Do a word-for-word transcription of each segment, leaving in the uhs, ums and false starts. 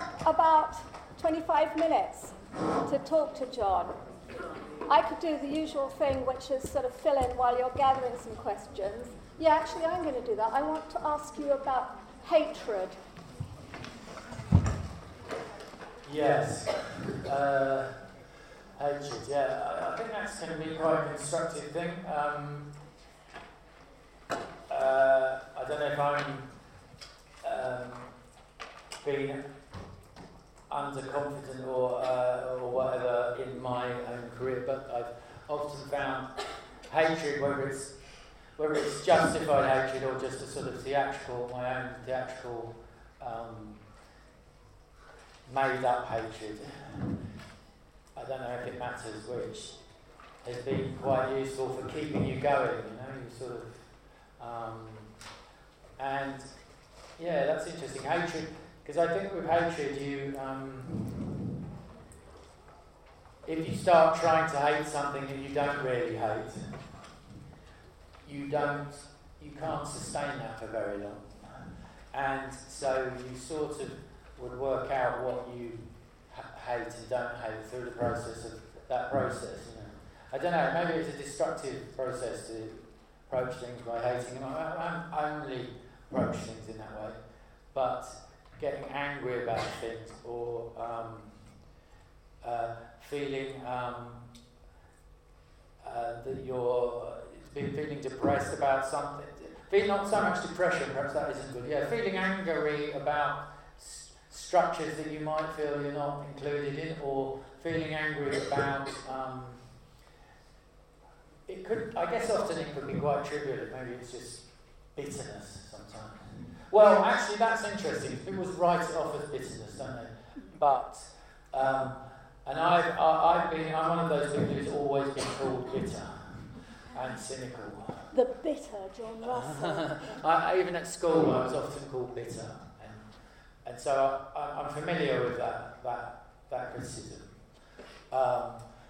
about twenty-five minutes to talk to John. I could do the usual thing, which is sort of fill in while you're gathering some questions. Yeah, actually, I'm going to do that. I want to ask you about hatred. Yes. Uh, hatred, yeah. I, I think that's going to be quite a constructive thing. Um, uh, I don't know if I'm um, being underconfident or uh, or whatever in my own career, but I've often found hatred, whether it's whether it's justified hatred or just a sort of theatrical, my own theatrical um, made-up hatred. I don't know if it matters which. Has been quite useful for keeping you going. You know, you sort of um, and yeah, that's interesting. Hatred. Because I think with hatred, you, um, if you start trying to hate something that you don't really hate, you don't, you can't sustain that for very long. And so you sort of would work out what you ha- hate and don't hate through the process of that process. You know, I don't know. Maybe it's a destructive process to approach things by hating them. I, I, I only approach things in that way, but getting angry about things or um, uh, feeling um, uh, that you're feeling depressed about something, feeling not so much depression, perhaps that isn't good, yeah, feeling angry about s- structures that you might feel you're not included in, or feeling angry about, um, it could, I guess often it could be quite trivial, maybe it's just bitterness sometimes. Well, actually, that's interesting. People write it off as bitterness, don't they? But, um, and I've, I, I've been, I'm one of those people who's always been called bitter and cynical. The bitter John Russell. I, even at school, I was often called bitter, and and so I, I'm familiar with that that that criticism. Um,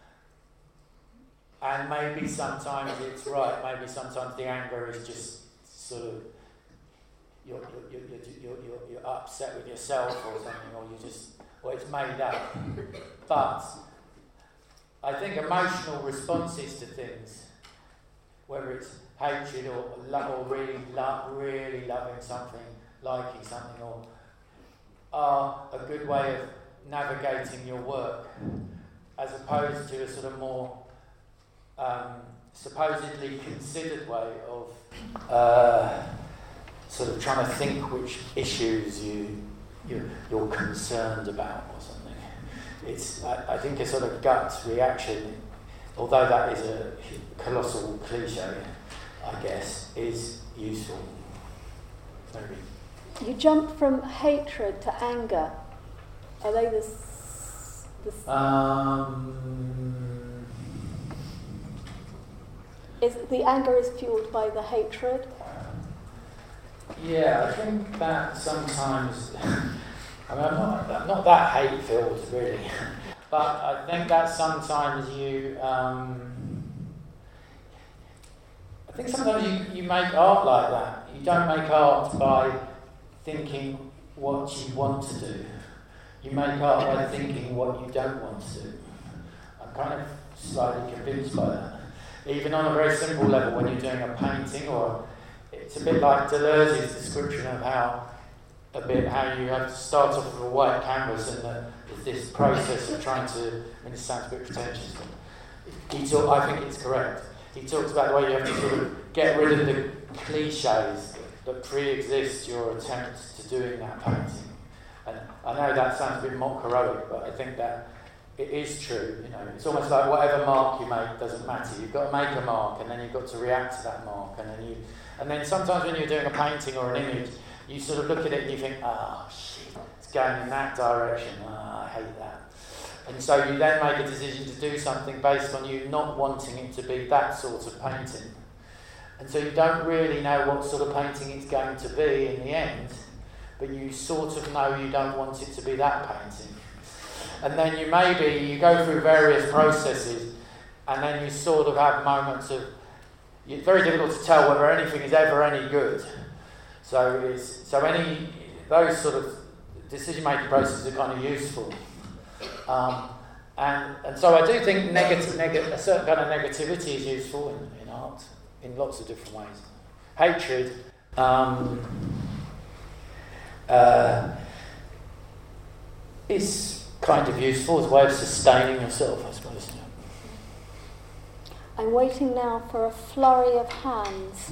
and maybe sometimes it's right. Maybe sometimes the anger is just sort of. You're, you're, you're, you're, you're, you're upset with yourself or something, or you just, or it's made up. But I think emotional responses to things, whether it's hatred or love, or really love, really loving something, liking something, or are a good way of navigating your work, as opposed to a sort of more um, supposedly considered way of. Uh, sort of trying to think which issues you, you, you're concerned about or something. It's, I, I think a sort of gut reaction, although that is a colossal cliche, I guess, is useful. Maybe. You jumped from hatred to anger. Are they the... S- the s- um, is the anger is fueled by the hatred? Yeah, I think that sometimes, I mean, I'm not, I'm not that hate-filled, really, but I think that sometimes you, um, I think sometimes you, you make art like that. You don't make art by thinking what you want to do. You make art by thinking what you don't want to do. I'm kind of slightly convinced by that. Even on a very simple level, when you're doing a painting or it's a bit like Deleuze's description of how a bit how you have to start off with a white canvas and the, this process of trying to. I mean, it sounds a bit pretentious, but he talk, I think it's correct. He talks about the way you have to sort of get rid of the cliches that pre-exist your attempt to doing that painting. And I know that sounds a bit mock heroic, but I think that it is true. You know, it's almost like whatever mark you make doesn't matter. You've got to make a mark, and then you've got to react to that mark, and then you. And then sometimes when you're doing a painting or an image, you sort of look at it and you think, oh, shit, it's going in that direction. Oh, I hate that. And so you then make a decision to do something based on you not wanting it to be that sort of painting. And so you don't really know what sort of painting it's going to be in the end, but you sort of know you don't want it to be that painting. And then you maybe, you go through various processes, and then you sort of have moments of, it's very difficult to tell whether anything is ever any good. So it's, so any, those sort of decision-making processes are kind of useful. Um, and and so I do think negative, neg- a certain kind of negativity is useful in, in art in lots of different ways. Hatred um, uh, is kind of useful as a way of sustaining yourself, I suppose. I'm waiting now for a flurry of hands.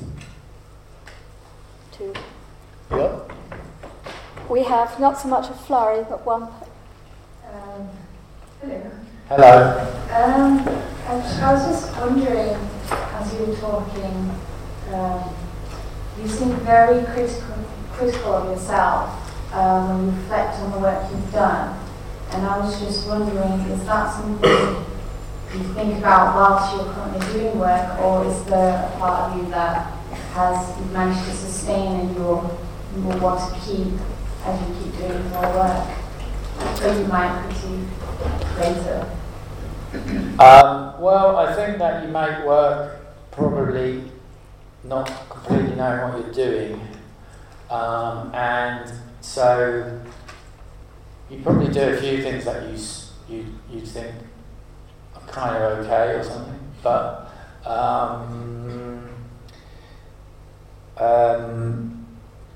To Yep. We have not so much a flurry, but one. Um, hello. Hello. Um, I, was, I was just wondering, as you were talking, um, you seem very critical, critical of yourself um, when you reflect on the work you've done. And I was just wondering, is that something you think about whilst you're currently doing work, or is there a part of you that has you've managed to sustain and you'll, you will want to keep as you keep doing more work? So you might critique later. Um, well, I think that you make work probably not completely knowing what you're doing, um, and so you probably do a few things that you you you think are kind of okay or something, but um, um,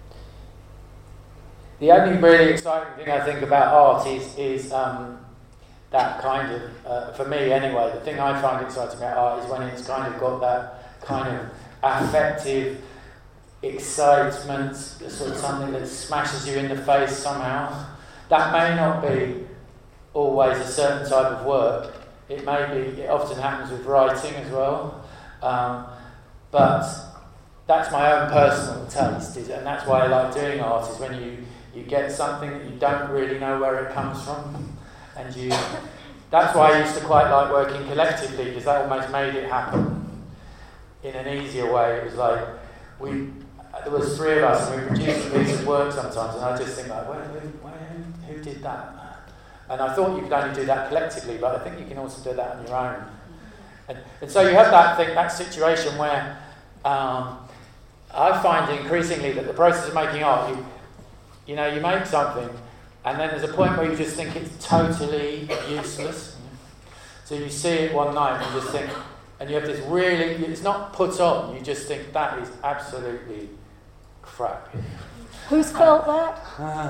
the only really exciting thing I think about art is is um, that kind of, uh, for me anyway, the thing I find exciting about art is when it's kind of got that kind of affective excitement, sort of something that smashes you in the face somehow. That may not be always a certain type of work. It may be, it often happens with writing as well. Um, but that's my own personal taste, is, and that's why I like doing art, is when you, you get something that you don't really know where it comes from. And you, that's why I used to quite like working collectively, because that almost made it happen in an easier way. It was like, we, there was three of us and we produced a piece of work sometimes, and I just think like, well, who, who, who did that? And I thought you could only do that collectively, but I think you can also do that on your own. And, and so you have that thing, that situation where um, I find increasingly that the process of making art, you, you know, you make something, and then there's a point where you just think it's totally useless. So you see it one night and you just think, and you have this really, it's not put on, you just think that is absolutely crap. Who's felt that?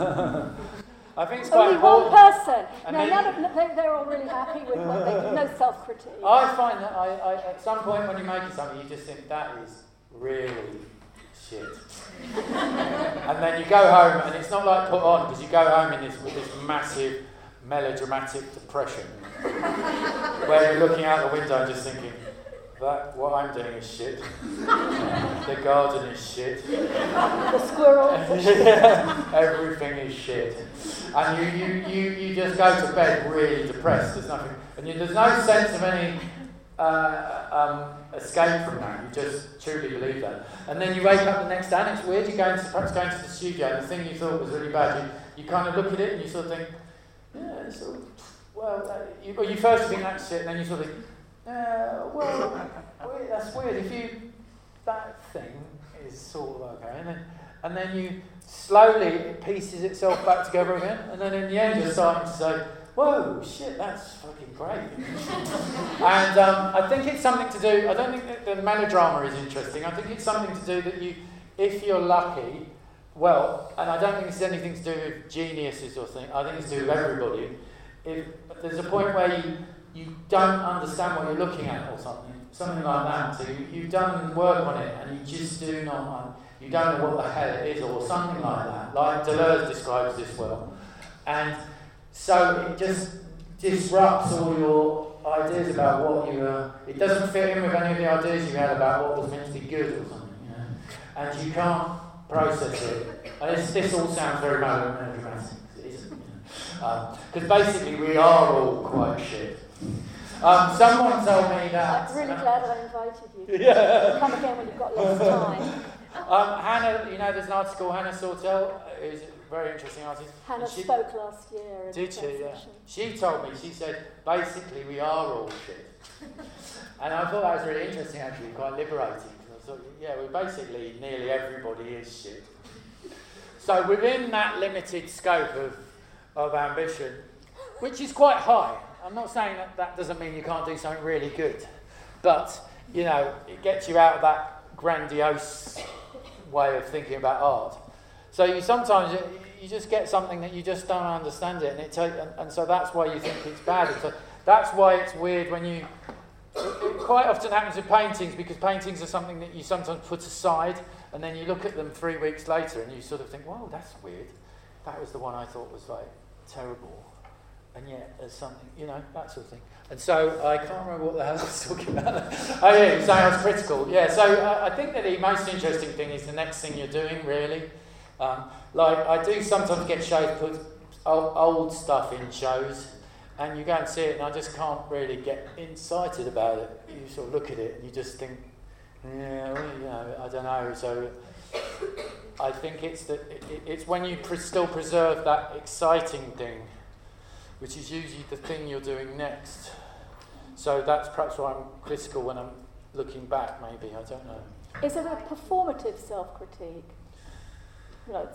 I think it's quite Only important. one person. And No, then- none of, they, they're all really happy with what they do. No self-critique. I find that I, I, at some point when you're making something, you just think that is really shit. And then you go home, and it's not like put on, because you go home in this with this massive melodramatic depression, where you're looking out the window and just thinking, that what I'm doing is shit. The garden is shit. The squirrels. Yeah, everything is shit. And you, you, you, you just go to bed really depressed. There's nothing, and you, there's no sense of any uh, um, escape from that. You just truly believe that. And then you wake up the next day, and it's weird. You go into, perhaps going to the studio, and the thing you thought was really bad, you, you kind of look at it and you sort of think, yeah, it's sort of, well, uh, you, well, you first think that's shit, and then you sort of think, Uh, well, weird, that's weird. If you, that thing is sort of okay, and then, and then you slowly it pieces itself back together again, and then in the end you're starting to say, whoa, shit, that's fucking great. And um, I think it's something to do, I don't think that the melodrama is interesting, I think it's something to do that you, if you're lucky, well, and I don't think it's anything to do with geniuses or something, I think it's to do with everybody. If there's a point where you you don't understand what you're looking at or something, something like that. So you, you've done work on it and you just do not, you don't know what the hell it is or something like that. Like Deleuze describes this well. And so it just disrupts all your ideas about what you were, it doesn't fit in with any of the ideas you had about what was meant to be good or something, you know. And you can't process it. And this, this all sounds very melodramatic, isn't it? Because um, basically we are all quite shit. Um, someone told me that... I'm really glad that I invited you. Yeah. Come again when you've got less time. Um, Hannah, you know, there's an artist called Hannah Sawtell, who's a very interesting artist. Hannah she, spoke last year. Did she? Yeah. She told me, she said, basically we are all shit. And I thought that was really interesting, actually, quite liberating. Because I thought, yeah, well, basically nearly everybody is shit. So within that limited scope of, of ambition, which is quite high, I'm not saying that that doesn't mean you can't do something really good, but, you know, it gets you out of that grandiose way of thinking about art. So you sometimes, you just get something that you just don't understand it, and it take, and, and so that's why you think it's bad. And so that's why it's weird when you, it, it quite often happens with paintings, because paintings are something that you sometimes put aside, and then you look at them three weeks later and you sort of think, whoa, that's weird. That was the one I thought was like terrible. And yet there's something, you know, that sort of thing. And so I can't remember what the hell I was talking about. Oh yeah, you were saying I was critical. Yeah, so uh, I think that the most interesting thing is the next thing you're doing, really. Um, like, I do sometimes get shows, put old, old stuff in shows, and you go and see it and I just can't really get excited about it. You sort of look at it and you just think, yeah, well, you know, I don't know. So I think it's that it, it's when you pre- still preserve that exciting thing, which is usually the thing you're doing next. So that's perhaps why I'm critical when I'm looking back, maybe, I don't know. Is it a performative self-critique? No,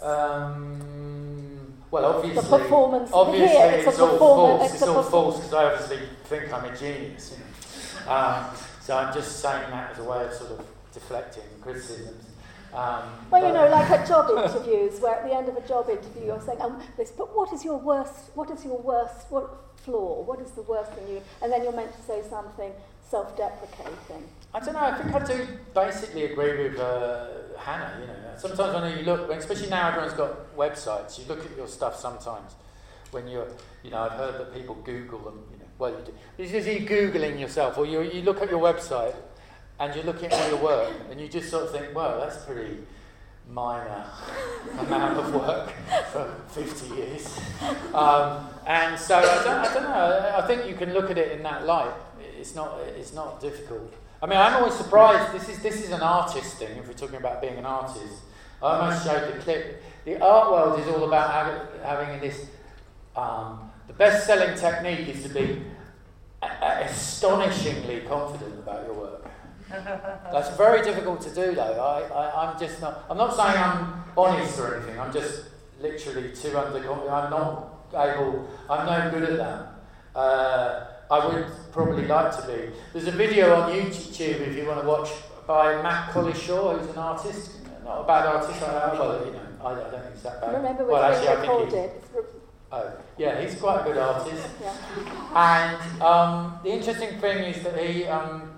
um, well, obviously, the performance obviously here, it's, it's, a all false. it's, it's a all perform- false because I obviously think I'm a genius. You know? um, so I'm just saying that as a way of sort of deflecting criticisms. Um, well, you know, like at job interviews, where at the end of a job interview you're saying, um, this, but what is your worst, what is your worst what flaw? What is the worst thing you... And then you're meant to say something self-deprecating. I don't know, I think I do basically agree with uh, Hannah, you know. Sometimes when you look, especially now everyone's got websites, you look at your stuff sometimes when you're, you know, I've heard that people Google them, you know, well, you do. It's just you Googling yourself, or you, you look at your website and you're looking at all your work, and you just sort of think, well, that's pretty minor amount of work for fifty years. Um, and so I don't, I don't know, I think you can look at it in that light. It's not, it's not difficult. I mean, I'm always surprised, this is this is an artist thing, if we're talking about being an artist. I almost showed the clip. The art world is all about having, having this, um, the best-selling technique is to be a- a- astonishingly confident about your work. That's very difficult to do, though. I, I, I'm just not, I'm not saying I'm honest or anything, I'm just literally too underconfident. I'm not able, I'm no good at that. Uh, I would probably like to be. There's a video on YouTube if you want to watch by Matt Collishaw, who's an artist. Not a bad artist, I, well, you know, I, I don't think he's that bad. Remember, well, actually, I think he, oh, yeah, he's quite a good artist. Yeah. And um, the interesting thing is that he um,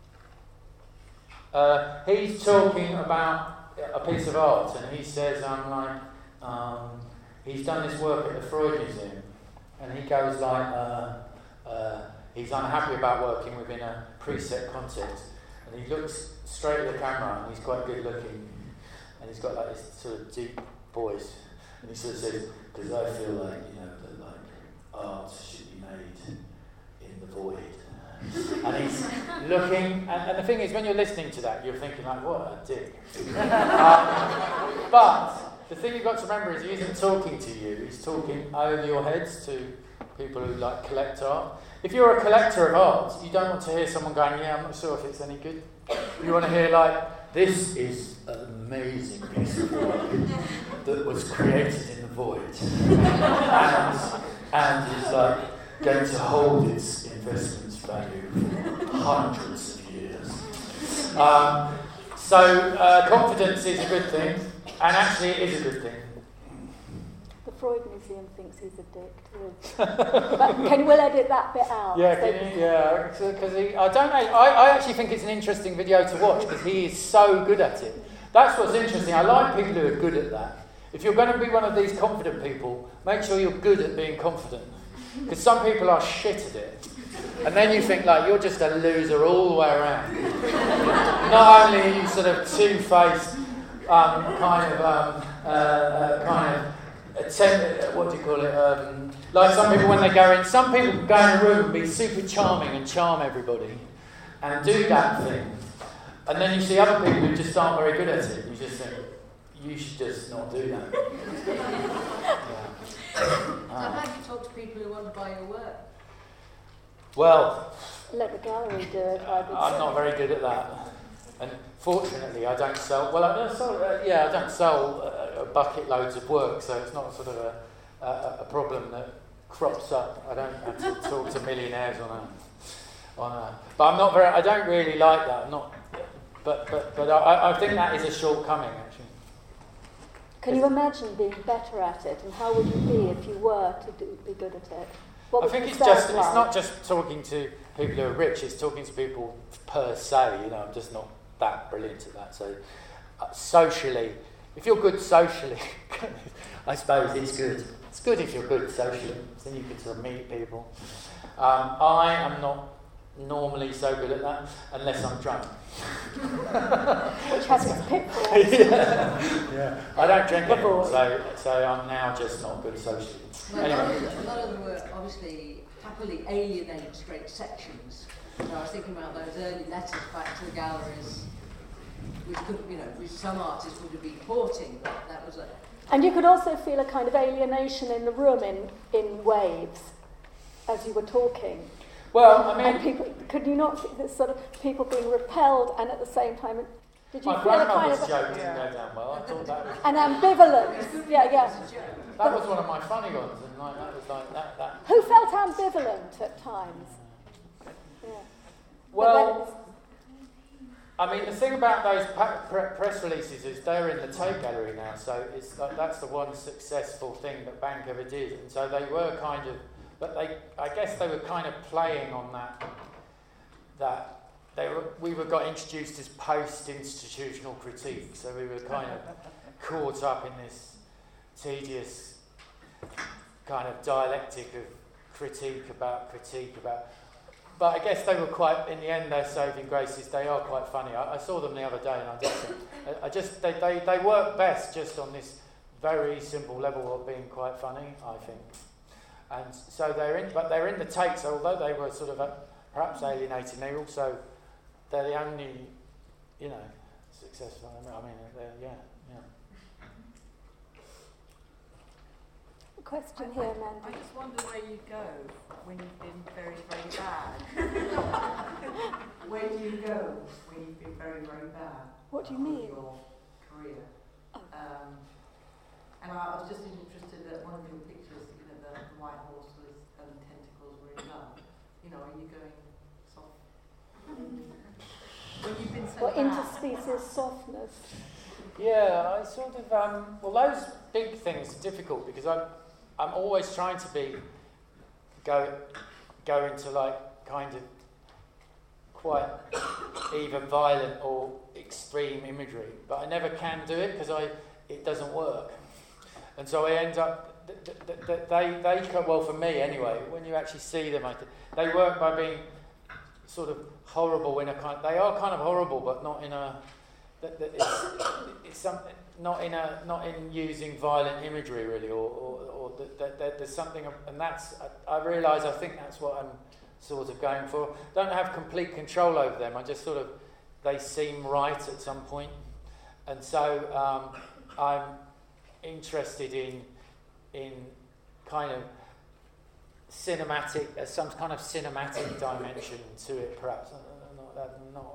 uh, he's talking about a piece of art, and he says, um, like, um, he's done this work at the Freud Museum, and he goes like. Uh, Uh, he's unhappy about working within a preset context, and he looks straight at the camera, and he's quite good looking, and he's got like this sort of deep voice, and he sort of says, because I feel like, you know, that like art should be made in the void. And he's looking, and, and the thing is, when you're listening to that, you're thinking like, what a dick. um, but the thing you've got to remember is he isn't talking to you, he's talking over your heads to people who like collect art. If you're a collector of art, you don't want to hear someone going, yeah, I'm not sure if it's any good. You want to hear like, this is an amazing piece of work that was created in the void and, and is like going to hold its investment value for hundreds of years. Um, so uh, confidence is a good thing, and actually it is a good thing. The Freud Museum thinks he's a dick too. But can we'll edit that bit out? Yeah, can you, yeah, because I don't know. I, I actually think it's an interesting video to watch because he is so good at it. That's what's interesting. I like people who are good at that. If you're going to be one of these confident people, make sure you're good at being confident. Because some people are shit at it. And then you think like you're just a loser all the way around. Not only are you sort of two-faced, um, kind of, um, uh, uh, kind of. Attempt, what do you call it? Um, like some people when they go in, some people can go in a room and be super charming and charm everybody and do that thing. And then you see other people who just aren't very good at it. You just think, you should just not do that. Yeah. So how do you talk to people who want to buy your work? Well, let the gallery do it. I would I'm say. not very good at that. And fortunately, I don't sell. Well, I don't sell. Uh, yeah, I don't sell uh, uh, bucket loads of work, so it's not sort of a, a, a problem that crops up. I don't have to talk to millionaires on a, on a. But I'm not very. I don't really like that. I'm not. But but but I, I think that is a shortcoming, actually. Can you imagine being better at it, and how would you be if you were to do, be good at it? What I think it's just, like? It's not just talking to people who are rich, it's talking to people per se, you know, I'm just not that brilliant at that. So, uh, socially, if you're good socially, I suppose it's good. It's good if you're good socially, then you can sort of meet people. Um, I am not normally so good at that, unless I'm drunk. Which has its pitfalls. yeah. yeah. I don't drink anymore, so, so I'm now just not good socially. Well, anyway. A lot of them were obviously happily alienated straight sections. So I was thinking about those early letters back to the galleries, which could, you know, which some artists would have been porting, but that was a... And you could also feel a kind of alienation in the room in, in waves as you were talking. Well, I mean... And people, could you not see this sort of people being repelled and at the same time... Did you My feel a kind grandmother's of... joke didn't go down well. I thought that was... An ambivalence. Yeah, yeah. That was one of my funny ones, and like, that was like that, that. Who felt ambivalent at times? Yeah. Well, I mean, the thing about those pa- pre- press releases is they're in the Tate Gallery now, so it's like, that's the one successful thing that Bank ever did, and so they were kind of, but they, I guess they were kind of playing on that. That they were, we were got introduced as post-institutional critique, so we were kind of caught up in this tedious kind of dialectic of critique about critique about, but I guess they were quite, in the end, their saving graces, they are quite funny. I, I saw them the other day, and I just, I, I just they, they, they work best just on this very simple level of being quite funny, I think. And so they're in, but they're in the Tate, so although they were sort of uh, perhaps alienating, they also, they're the only, you know, successful, I mean, they're, yeah, yeah. Question I, here, I, Mandy. I just wonder where you go when you've been very, very bad. Where do you go when you've been very, very bad? What do you mean? Your career. Oh. Um, and I, I was just interested that one of your pictures, you know, the, the white horse was, and the tentacles were in love. You know, are you going soft? When you've been so Or bad. interspecies softness. Yeah, I sort of, um, well, those big things are difficult because I'm, I'm always trying to be, go, go into like kind of quite either violent or extreme imagery, but I never can do it because I, it doesn't work. And so I end up, th- th- th- they, they, well for me anyway, when you actually see them, I th- they work by being sort of horrible in a kind, they are kind of horrible, but not in a, That, that it's, it's something not in a not in using violent imagery really, or or, or that, that, that there's something, and that's I, I realise I think that's what I'm sort of going for. Don't have complete control over them. I just sort of they seem right at some point, and so um, I'm interested in in kind of cinematic, uh, some kind of cinematic dimension to it, perhaps. Not, not, not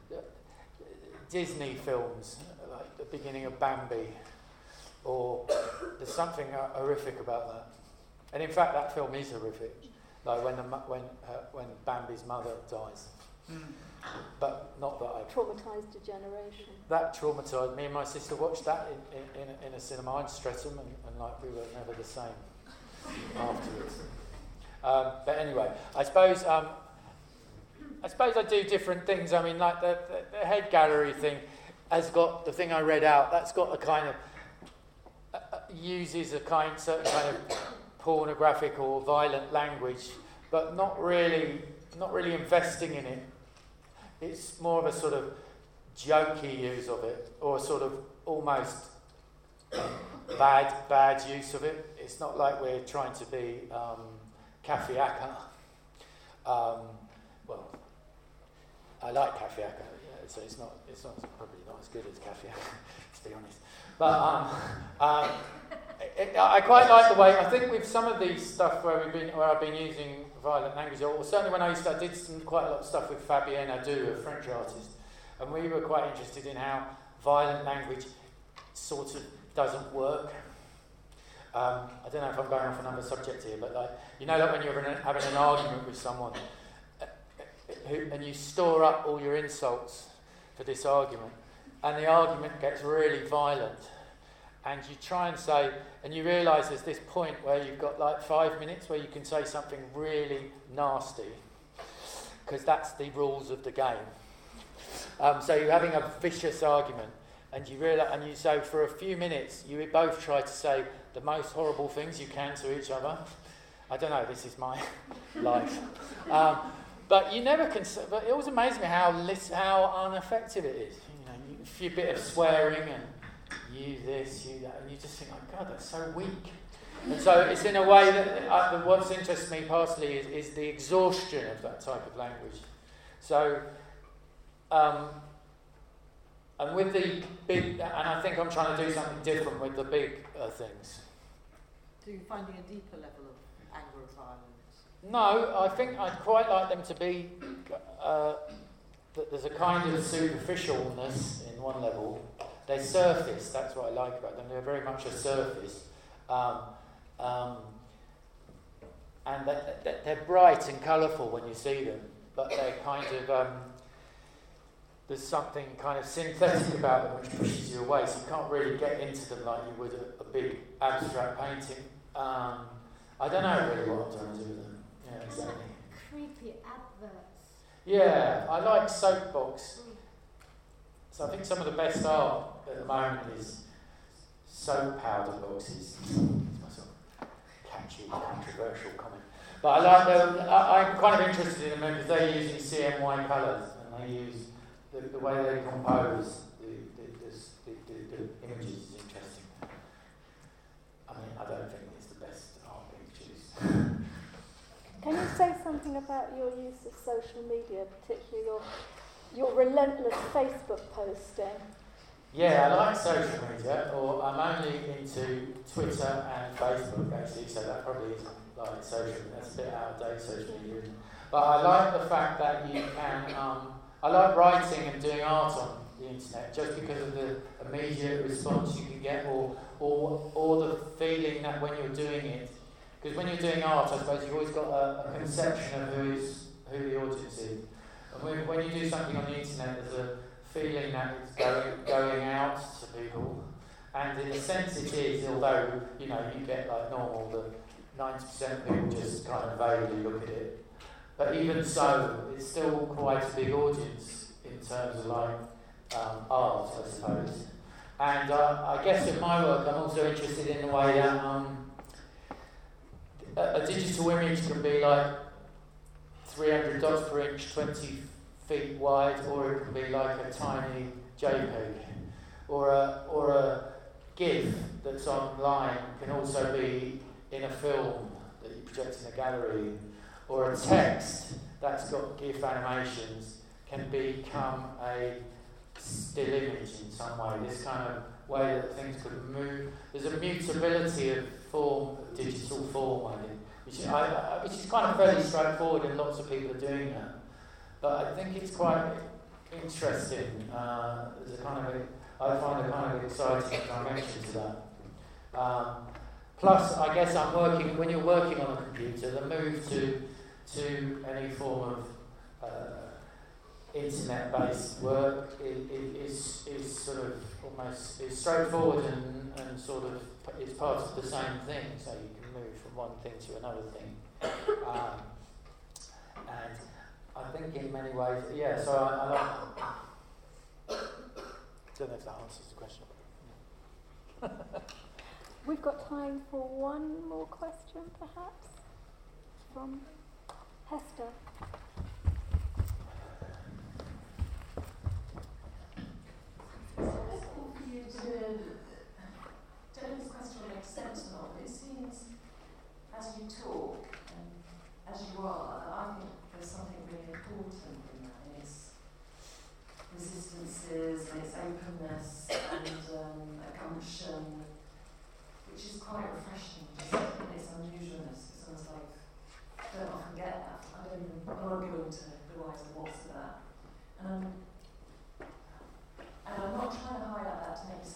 Disney films, like the beginning of Bambi, or there's something uh, horrific about that. And in fact, that film is horrific, like when the when uh, when Bambi's mother dies. Mm. But not that I traumatised a generation. That traumatised me and my sister. Watched that in in, in, a, in a cinema in Streatham, and, and like we were never the same afterwards. Um, but anyway, I suppose. Um, I suppose I do different things. I mean, like the, the, the head gallery thing has got, the thing I read out, that's got a kind of, uh, uses a kind, certain kind of pornographic or violent language, but not really, not really investing in it. It's more of a sort of jokey use of it, or a sort of almost bad, bad use of it. It's not like we're trying to be um, Cafe Aka. Um, well, I like Cafe Aka, yeah, so it's not it's not probably not as good as Cafe Aka, to be honest. But um, um, it, it, I quite like the way, I think with some of these stuff where we've been where I've been using violent language, or certainly when I used to, I did some, quite a lot of stuff with Fabienne Adu, a French artist, and we were quite interested in how violent language sort of doesn't work. Um, I don't know if I'm going off another subject here, but like, you know, like when you're in a, having an argument with someone, uh, who, and you store up all your insults for this argument, and the argument gets really violent, and you try and say, and you realise there's this point where you've got like five minutes where you can say something really nasty, because that's the rules of the game. Um, so you're having a vicious argument, and you realise, and you so for a few minutes you both try to say the most horrible things you can to each other. I don't know. This is my life, um, but you never can. But it always amazes me how lis- how ineffective it is. You know, you, a few bit of swearing and you this, you that, and you just think, oh God, that's so weak. And so it's in a way that uh, what's interests me personally is, is the exhaustion of that type of language. So, um, and with the big, and I think I'm trying to do something different with the big uh, things. So you're finding a deeper level of anger or violence? No, I think I'd quite like them to be, uh, that there's a kind of superficialness in one level. They're surface, that's what I like about them. They're very much a surface. Um, um, and they're, they're bright and colourful when you see them, but they're kind of, um, there's something kind of synthetic about them which pushes you away, so you can't really get into them like you would a, a big abstract painting. Um, I don't know really what I'm trying to do with them. Yeah, exactly. Creepy adverts. Yeah, I like soapbox. So I think some of the best art at the moment is soap powder boxes. It's my sort of catchy, controversial comment. But I like them. I, I'm kind of interested in them because they're using C M Y colours and they use the, the way they compose the, the, the, the, the images is interesting. I mean, I don't think it's the best art pictures. Can you say something about your use of social media, particularly your your relentless Facebook posting? Yeah, I like social media, or I'm only into Twitter and Facebook actually, so that probably isn't like social, that's a bit out of date social media. But I like the fact that you can, um, I like writing and doing art on the internet just because of the immediate response you can get, or or, or the feeling that when you're doing it, because when you're doing art, I suppose you've always got a, a conception of who is who the audience is. And when, when you do something on the internet, there's a feeling that it's going, going out to people. And in a sense it is, although, you know, you get like normal, the ninety percent of people just kind of vaguely look at it. But even so, it's still quite a big audience in terms of like um, art, I suppose. And uh, I guess in my work I'm also interested in the way that um, a, a digital image can be like three hundred dots per inch, twenty feet wide, or it can be like a tiny JPEG, or a or a GIF that's online can also be in a film that you project in a gallery, or a text that's got GIF animations can become a still image in some way. This kind of way that things could move. There's a mutability of form, of digital form, I think. Which, I, I, which is kind of fairly straightforward, and lots of people are doing that. But I think it's quite interesting. Uh, there's a kind of, a, I find a kind of exciting dimension to that. Um, plus, I guess I'm working. When you're working on a computer, the move to to any form of uh, internet-based work is, is is sort of almost is straightforward and, and sort of is part of the same thing. So you can move from one thing to another thing, um, and I think in many ways, yeah. So I, I like. Don't know if that answers the question. We've got time for one more question, perhaps, from Hester. For you to, don't know if this question makes sense or not, but it seems as you talk and as you are, I think there's something really important in that, in its resistances and its openness and um, a gumption, which is quite refreshing, just in its unusualness. It's almost like, I don't often get that. I don't even, I won't go into the whys and whats of that. Um, and I'm not trying to highlight that to make yourself conscious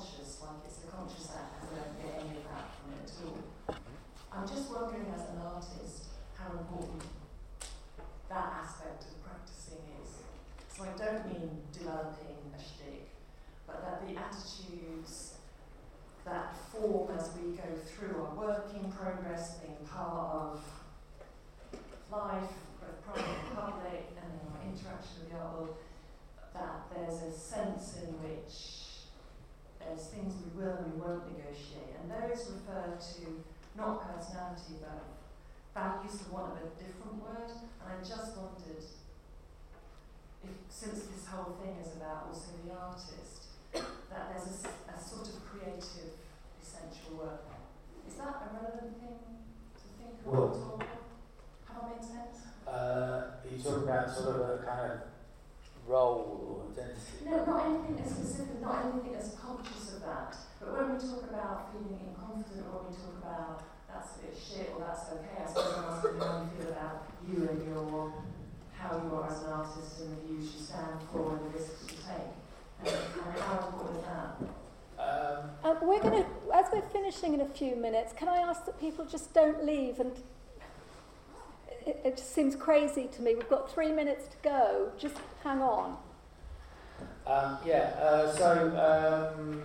conscious, like it's a conscious act, because I don't get any of that from it at all. I'm just wondering, as an artist, how important that aspect of practicing is. So I don't mean developing a shtick, but that the attitudes that form as we go through our work in progress, being part of life, both private and public, and in our interaction with the art world, that there's a sense in which there's things we will and we won't negotiate. And those refer to not personality, but values, for want of a different word. And I just wondered if, since this whole thing is about also the artist, that there's a, a sort of creative essential work. Is that a relevant thing to think about at all? Have I made sense? Uh, are you talking about sort of a kind of role or identity? No, not anything as specific, not anything as conscious of that. But when we talk about feeling inconfident, or when we talk about that's a bit shit or that's okay, I suppose I'm asking how you feel about you and your, how you are as an artist and the views you stand for and the risks you take. And, and how important is that? Um, Um, we're going to, as we're finishing in a few minutes, can I ask that people just don't leave? And it, it just seems crazy to me. We've got three minutes to go. Just hang on. Um, yeah, uh, so um,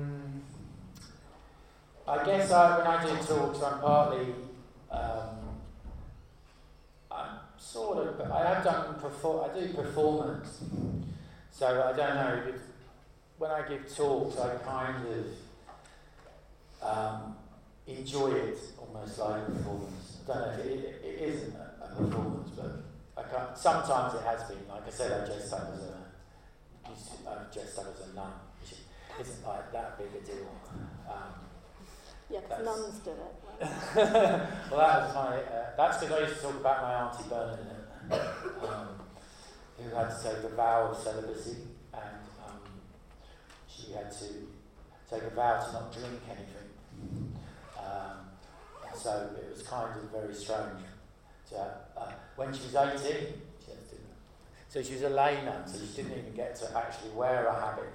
I guess I, when I do talks, I'm partly, um, I'm sort of, I have done, perfor- I do performance, so I don't know, if, when I give talks, I kind of um, enjoy it almost like a performance. I don't know if it, it isn't a, a performance, but I can't, sometimes it has been. Like I said, I dressed up as a I've dressed up as a nun, which isn't like that big a deal. Um, Yeah, because nuns do it. Right? Well, that was my. Uh, that's because I used to talk about my auntie Bernadette, um, who had to take a vow of celibacy, and um, she had to take a vow to not drink anything. Um, and so it was kind of very strange. To, uh, when she was eighteen. So she was a lay nun, so she didn't even get to actually wear a habit,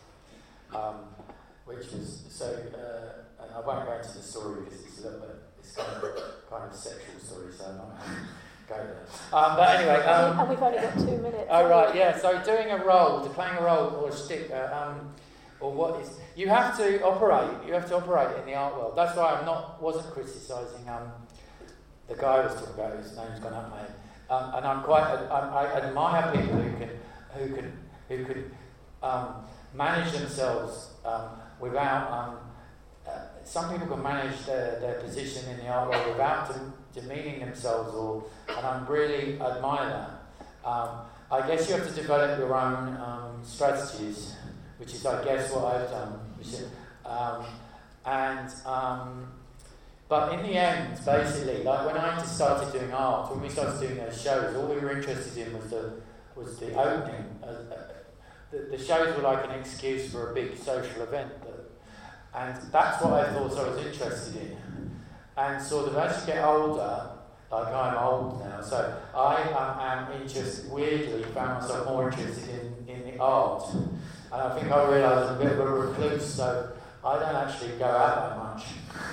um, which was so. Uh, and I won't go into the story because it's a little bit, it's kind of kind of a sexual story, so I'm not go there. Um, but anyway, um, and we've only got two minutes. Oh right, yeah. So doing a role, to playing a role or a stick, uh, um, or what is you have to operate. You have to operate in the art world. That's why I'm not wasn't criticising um, the guy I was talking about whose name's gone up my head. Um, and I'm quite, I, I admire people who can, who can, who can um, manage themselves um, without. Um, uh, some people can manage their, their position in the art world without de- demeaning themselves, or, and I really admire that. Um, I guess you have to develop your own um, strategies, which is, I guess, what I've done. Which is, um, and um, But in the end, basically, like when I just started doing art, when we started doing those shows, all we were interested in was the was the opening. Uh, uh, the, the shows were like an excuse for a big social event, that, and that's what I thought I was interested in. And sort of as you get older, like I'm old now, so I um, am interested. Weirdly, found myself more interested in, in the art, and I think I realised I'm a bit of a recluse, so I don't actually go out that much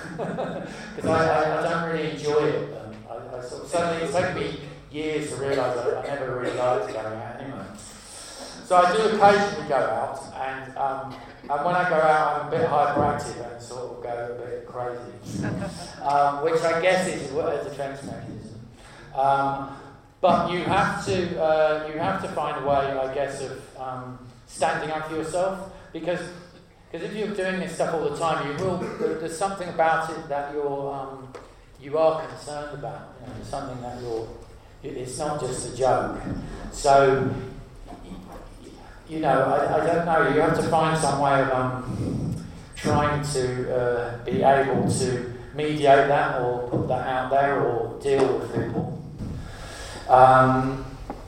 because I, I, I don't really enjoy it. Um, I, I sort of, suddenly it's taken me years to realise that I never really liked going out anyway. So I do occasionally go out, and um, and when I go out, I'm a bit hyperactive and sort of go a bit crazy, um, which I guess is a defence mechanism. Um, but you have to uh, you have to find a way, I guess, of um, standing up for yourself, because. Because if you're doing this stuff all the time, you will. There's something about it that you're, um, you are concerned about. You know, there's something that you're. It's not just a joke. So, you know, I, I don't know. You have to find some way of um, trying to uh, be able to mediate that, or put that out there, or deal with people. Um,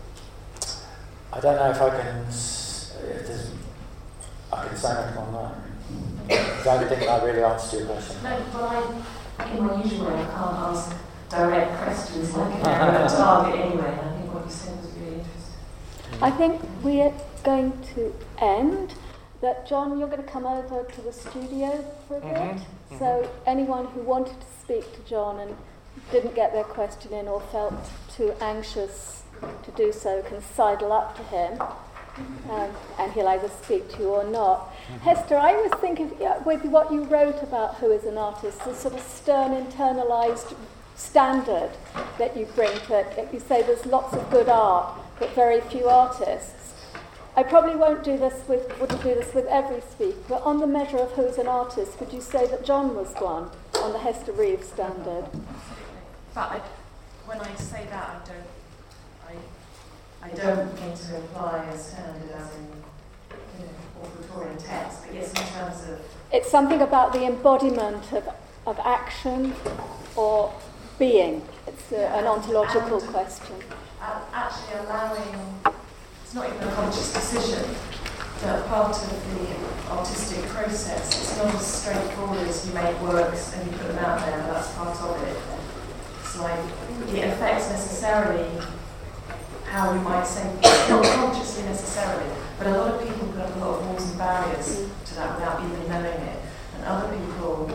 I don't know if I can. There's, I can say much on that. I don't think I really answered your question. No, but I, in my usual way, I can't ask direct questions like a target anyway, and I think what you said was really interesting. I think we are going to end. that, John, you're going to come over to the studio for a bit. Mm-hmm. So Mm-hmm. anyone who wanted to speak to John and didn't get their question in or felt too anxious to do so can sidle up to him, um, and he'll either speak to you or not. Hester, I was thinking yeah, with what you wrote about who is an artist, the sort of stern internalised standard that you bring to it. You say there's lots of good art, but very few artists. I probably won't do this with, wouldn't do this with every speaker, but on the measure of who's an artist, would you say that John was one on the Hester Reeves standard? But I, when I say that, I don't, I, I don't mean to imply a standard as in, you know, Victorian text, but yes, in terms of... It's something about the embodiment of, of action or being. It's a, Yeah, an ontological and, question. Uh, actually allowing, it's not even a conscious decision, but part of the artistic process. It's not as straightforward as you make works and you put them out there, but that's part of it. It's like, it affects necessarily how we might say, not consciously necessarily, but a lot of people put up a lot of walls and barriers Mm. to that without even knowing it. And other people,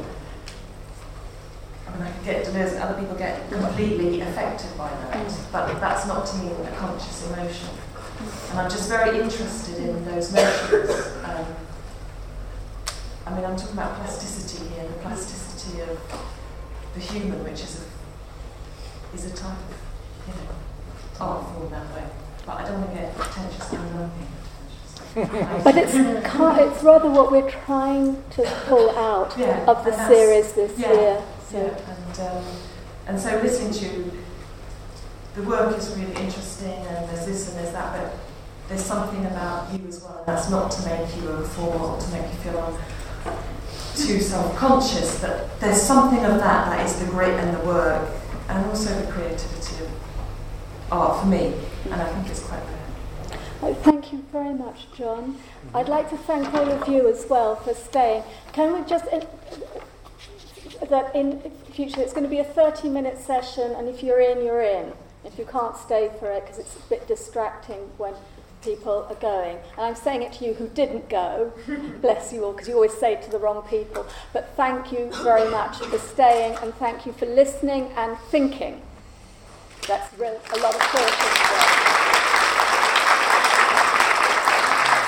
I mean, I could get delirious, and other people get completely affected by that. Mm. But that's not to me a conscious emotion. And I'm just very interested in those notions. Um, I mean, I'm talking about plasticity here, the plasticity of the human, which is a, is a type of, you know, art form that way. But I don't want to get pretentious, I'm not being pretentious. But it's ca- it's rather what we're trying to pull out Yeah, of the and that's- series this yeah, year. So. Yeah, and um, and so listening to you, the work is really interesting, and there's this and there's that, but there's something about you as well. And that's not to make you a performer or to make you feel too self-conscious, but there's something of that that is the grit and the work, and also the creativity of art for me, and I think it's quite rare. Oh, thank you very much, John. I'd like to thank all of you as well for staying. Can we just... Uh, that in future it's going to be a thirty minute session, and if you're in, you're in. If you can't stay for it, because it's a bit distracting when people are going. And I'm saying it to you who didn't go, bless you all, because you always say it to the wrong people. But thank you very much for staying, and thank you for listening and thinking. That's re- a lot of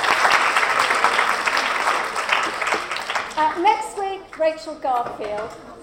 thought in there. Uh, next week, Rachel Garfield.